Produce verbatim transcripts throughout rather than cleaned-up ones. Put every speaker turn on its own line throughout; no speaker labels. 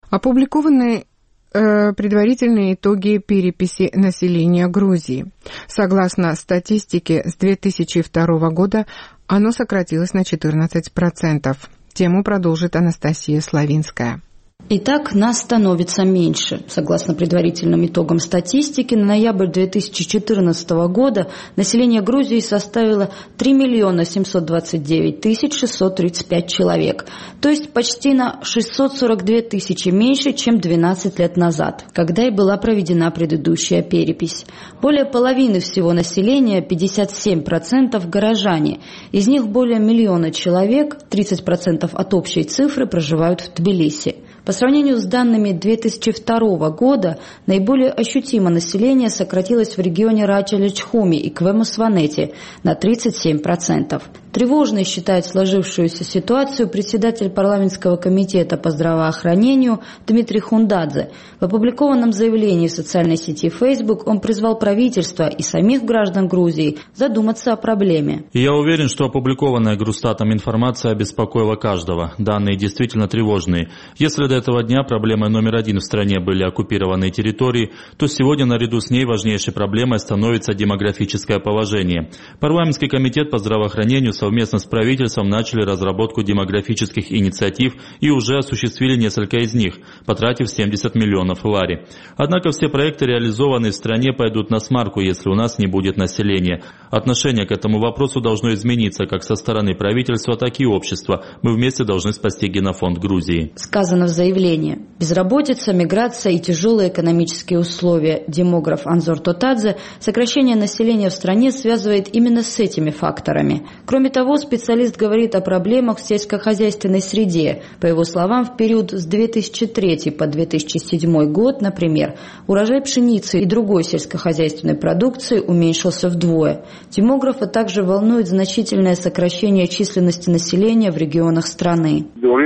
Опубликованы э, предварительные итоги переписи населения Грузии. Согласно статистике, с две тысячи второго года оно сократилось на четырнадцать процентов. Тему продолжит Анастасия Славинская.
Итак, нас становится меньше. Согласно предварительным итогам статистики, на ноябрь две тысячи четырнадцатого года население Грузии составило три миллиона семьсот двадцать девять тысяч шестьсот тридцать пять человек, то есть почти на шестьсот сорок две тысячи меньше, чем двенадцать лет назад, когда и была проведена предыдущая перепись. Более половины всего населения, пятьдесят семь процентов, горожане. Из них более миллиона человек, тридцать процентов от общей цифры, проживают в Тбилиси. По сравнению с данными две тысячи второго года, наиболее ощутимо население сократилось в регионе Рача-Личхуми и Квемус-Ванети на тридцать семь процентов. Тревожной считает сложившуюся ситуацию председатель парламентского комитета по здравоохранению Дмитрий Хундадзе. В опубликованном заявлении в социальной сети Facebook он призвал правительство и самих граждан Грузии задуматься о проблеме.
Я уверен, что опубликованная Грустатом информация обеспокоила каждого. Данные действительно тревожные. Если до этого дня проблемой номер один в стране были оккупированные территории, то сегодня наряду с ней важнейшей проблемой становится демографическое положение. Парламентский комитет по здравоохранению совместно с правительством начали разработку демографических инициатив и уже осуществили несколько из них, потратив семьдесят миллионов лари. Однако все проекты, реализованные в стране, пойдут на смарку, если у нас не будет населения. Отношение к этому вопросу должно измениться как со стороны правительства, так и общества. Мы вместе должны спасти генофонд Грузии.
Сказано в заявлении. Безработица, миграция и тяжелые экономические условия. Демограф Анзор Тотадзе сокращение населения в стране связывает именно с этими факторами. Кроме того, специалист говорит о проблемах в сельскохозяйственной среде. По его словам, в период с две тысячи третьего по две тысячи седьмой год, например, урожай пшеницы и другой сельскохозяйственной продукции уменьшился вдвое. Демографа также волнует значительное сокращение численности населения в регионах страны.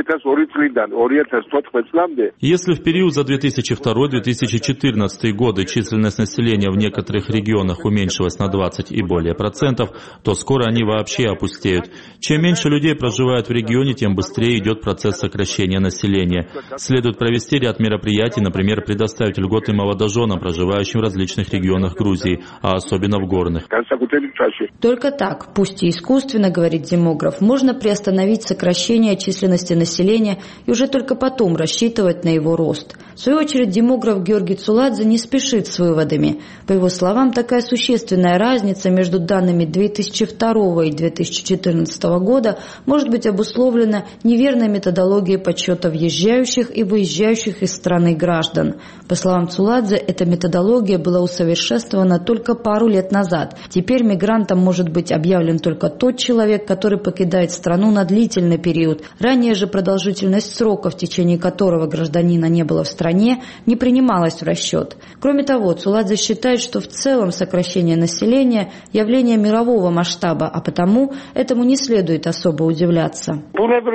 Если в период за две тысячи второй — две тысячи четырнадцатый годы численность населения в некоторых регионах уменьшилась на двадцать и более процентов, то скоро они вообще опустеют. Чем меньше людей проживает в регионе, тем быстрее идет процесс сокращения населения. Следует провести ряд мероприятий, например, предоставить льготы молодоженам, проживающим в различных регионах Грузии, а особенно в горных.
Только так, пусть и искусственно, говорит демограф, можно приостановить сокращение численности населения и уже только потом рассчитывать на его рост. В свою очередь, демограф Георгий Цуладзе не спешит с выводами. По его словам, такая существенная разница между данными две тысячи второго и две тысячи четырнадцатого года может быть обусловлена неверной методологией подсчета въезжающих и выезжающих из страны граждан. По словам Цуладзе, эта методология была усовершенствована только пару лет назад. Теперь мигрантом может быть объявлен только тот человек, который покидает страну на длительный период. Ранее же продолжительность срока, в течение которого гражданина не было в стране, не принималась в расчет. Кроме того, Цуладзе считает, что в целом сокращение населения – явление мирового масштаба, а потому этому не следует особо удивляться.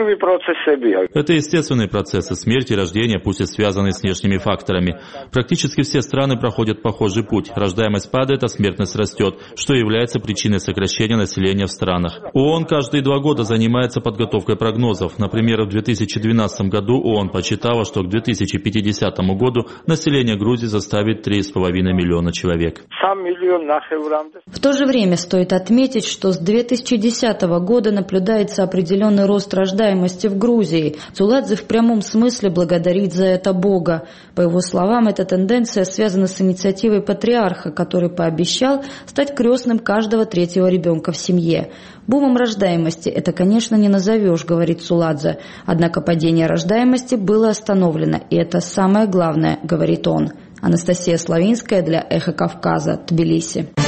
Это естественные процессы смерти и рождения, пусть и связанные с внешними факторами. Практически все страны проходят похожий путь. Рождаемость падает, а смертность растет, что является причиной сокращения населения в странах. ООН каждые два года занимается подготовкой прогнозов. Например, в две тысячи двенадцатом году ООН подсчитала, что к две тысячи пятидесятому году население Грузии составит три с половиной миллиона человек.
В то же время стоит отметить, что с две тысячи десятого года наблюдается определенный рост рождаемости в Грузии. Цуладзе в прямом смысле благодарит за это Бога. По его словам, эта тенденция связана с инициативой патриарха, который пообещал стать крестным каждого третьего ребенка в семье. Бумом рождаемости это, конечно, не назовешь, говорит Цуладзе. Однако падение рождаемости было остановлено, и это самое главное, говорит он. Анастасия Славинская для Эхо Кавказа, Тбилиси.